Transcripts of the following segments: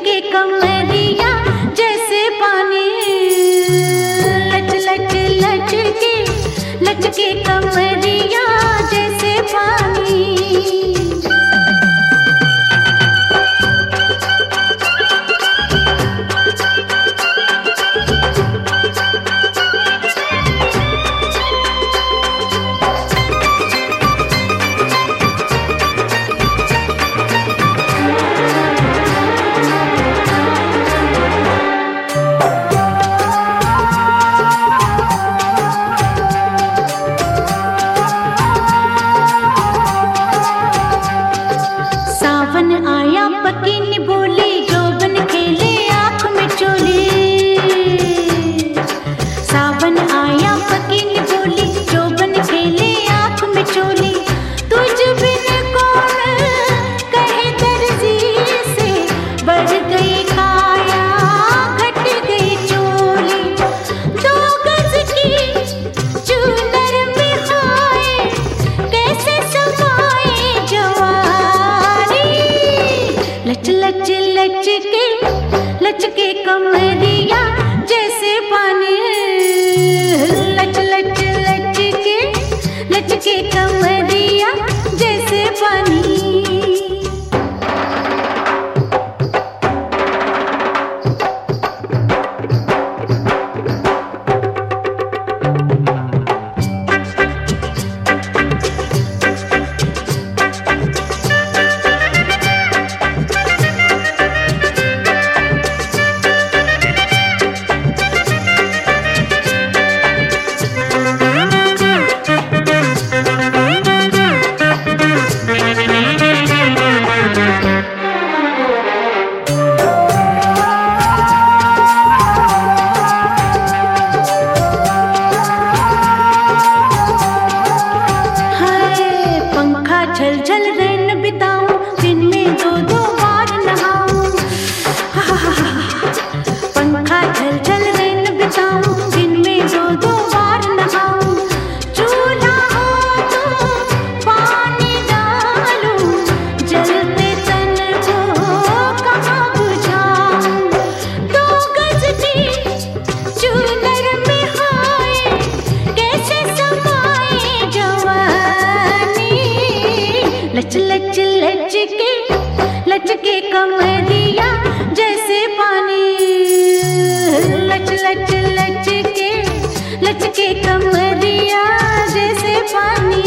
लचके कमरिया जैसे पानी, लच लच लचके लचके कमरिया जैसे पानी। आया पकीनी बोली जोबन खेले आँख में चोली, सावन आया पकीनी बोली जोबन खेले आँख में चोली। तुझ बिन कौन कहे दर्जी से, बढ़ गई काया घट गई चोली। 2 गज की चूनर में हाय कैसे समाए जवानी, लच लच लचके लचके कमरिया जैसे पानी, लच लच लचके लचके कमरिया जैसे पानी। झल झल रैन बिताऊं दिन में 2-2 बार नहाऊं, पंखा झल झल रैन बिताऊं दिन में 2-2 बार नहाऊं। चूल्हा हो तो पानी डालूं, जलते तन को कहाँ बुझाऊं। 2 गज की चूनर में हाय कैसे समाए जवानी, लच लच लचके लचके कमरिया जैसे पानी, लच लच लचके लचके कमरिया जैसे पानी।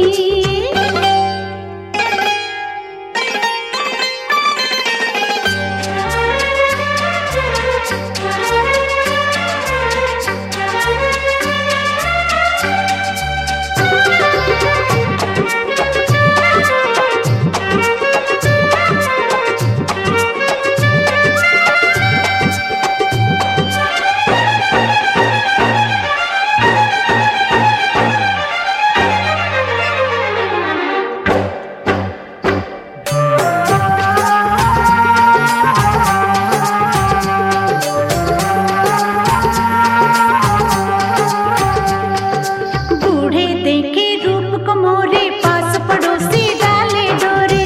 देखे रूप को मोरे पास पड़ोसी डाले डोरे,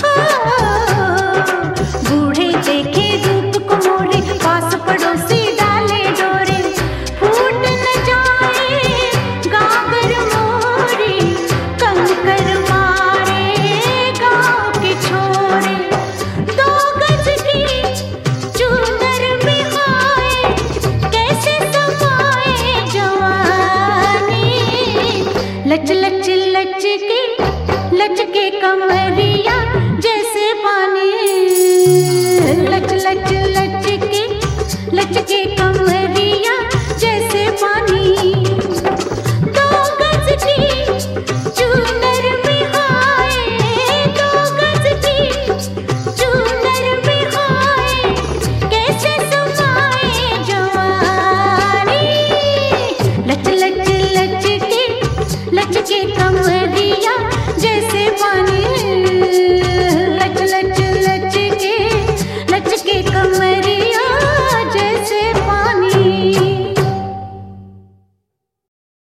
बूढ़े देखे रूप को मोरे पास पड़ोसी डाले डोरे। फूट न जाए गागर मोरे, कंकर मारे गाँव के छोरे। 2 गज की चूनर में हाय कैसे समाए जवानी, लच लच लचके लचके कमरिया जैसे पानी, लच लच लचके लचके कमरिया।